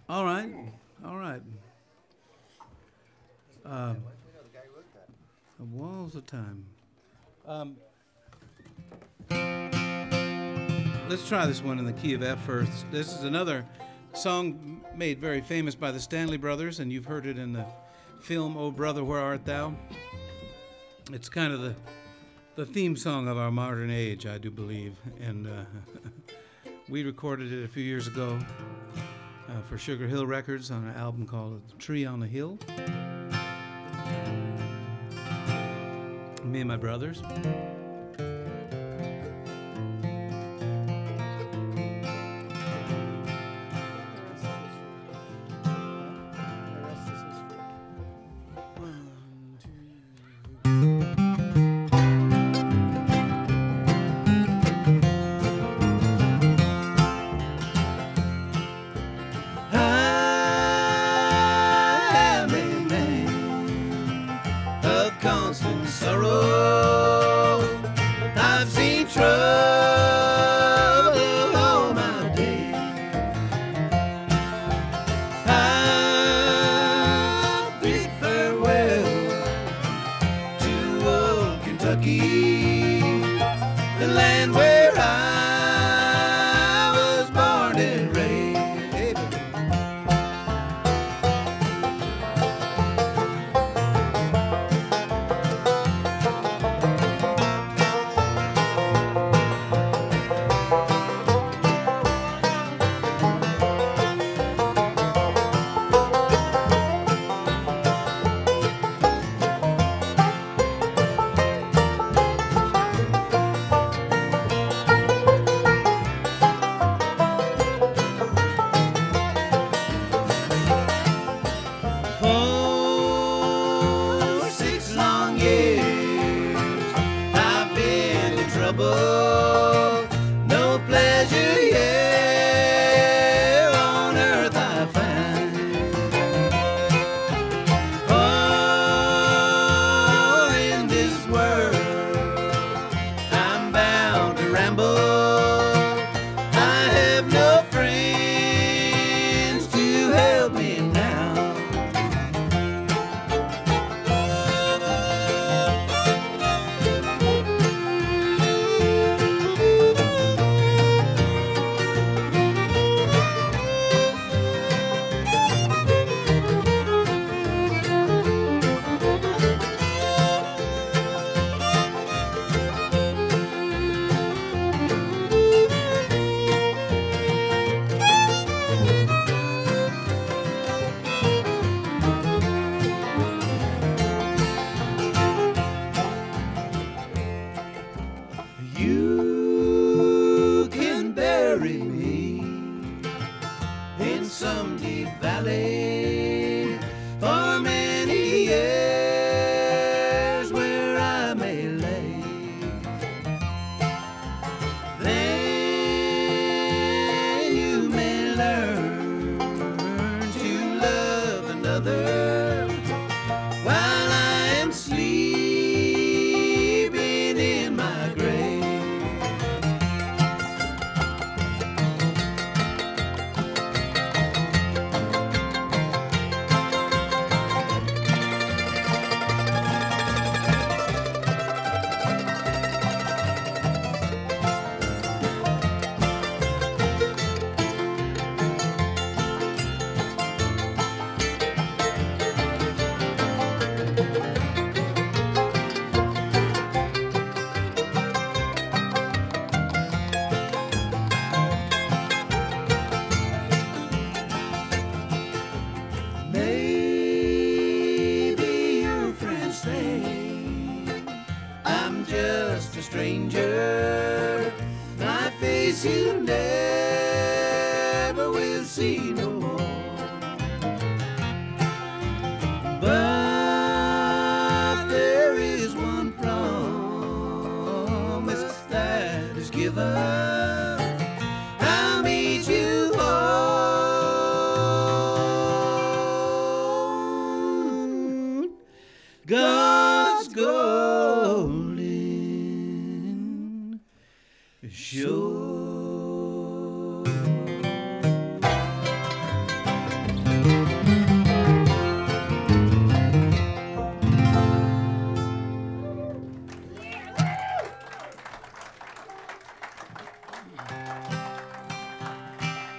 All right. All right. The walls of time. Um, let's try this one in the key of F first. This is another song made very famous by the Stanley Brothers, and you've heard it in the film "Oh Brother, Where Art Thou?" It's kind of the theme song of our modern age, I do believe, and we recorded it a few years ago for Sugar Hill Records on an album called "Tree on the Hill." Me and my brothers. God's golden shore.